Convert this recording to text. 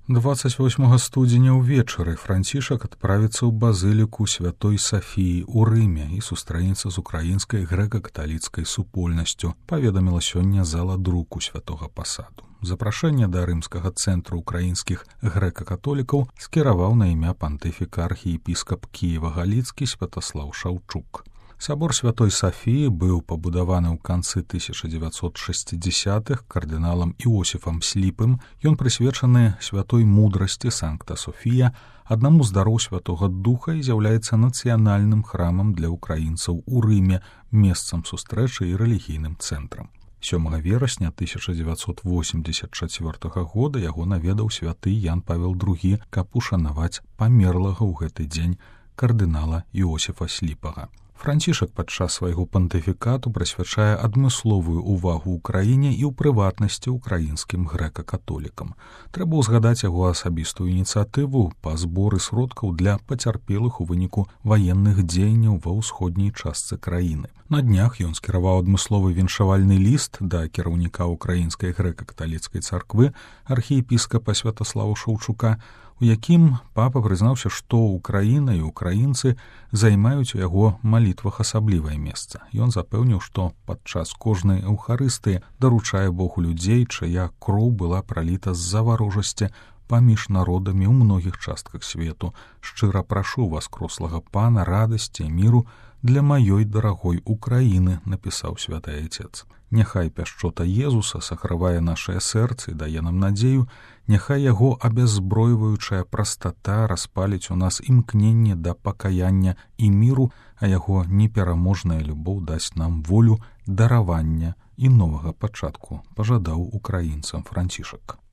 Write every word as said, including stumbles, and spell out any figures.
дваццаць восьмага студзеня ўвечары Францішак адправіцца ў базыліку святой Сафіі ў Рыме і сустрэнецца з украінскай грэка-каталіцкай супольнасцю, паведаміла сёння зала друку святога пасаду. Запрашэнне да рымскага цэнтру украінскіх грэка-католікаў скіраваў на імя пантыфіка архіепіскап Кіева-Галіцкі Святаслаў Шаўчук. Сабор святой Сафіі быў пабудаваны ў канцы тысяча дзевяцьсот шэсцідзясятых кардыналам Іосіфам Сліпым. Ён прысвечаны святой мудрасці Санкта Софія, аднаму з дароў святога духа і з'яўляецца нацыянальным храмам для украінцаў у Рыме, месцам сустрэчы і рэлігійным цэнтрам. сёмага верасня тысяча дзевяцьсот восемьдесят чацвёртага года яго наведаў святы Ян Павел другі, каб ушанаваць памерлага ў гэты дзень кардынала Іосіфа Сліпага. Францішак падчас свайго пантыфікату прысвячае адмысловую ўвагу ўкраіне і ў прыватнасці ўкраінскім грэка-католікам. Трэба ўзгадаць яго асабістую ініцыятыву па зборы сродкаў для пацярпелых у выніку ваенных дзеянняў ва ўсходняй частцы краіны. На днях ён скіраваў адмысловы віншавальны ліст да кіраўніка ўкраінскай грэка-каталіцкай царквы архіепіскапа Святаслава Шаўчука, у якім папа прызнаўся, што Украіна і украінцы займаюць у яго малітвах асаблівае месца. Ён запэўніў, што падчас кожнай эўхарыстыі даручае Богу людзей, чыя кроў была праліта з-за варожасці паміж народамі ў многіх частках свету. Шчыра прашу васкрослага Пана радасці і міру для маёй дарагой Украіны, напісаў святы Айцец. Няхай пяшчота Езуса сагравае нашае сэрцы і дае нам надзею, няхай яго абяззброіваючая прастата распаліць у нас імкненне да пакаяння і міру, а яго непераможная любоў дасць нам волю, даравання і новага пачатку, пажадаў украінцам Францішак.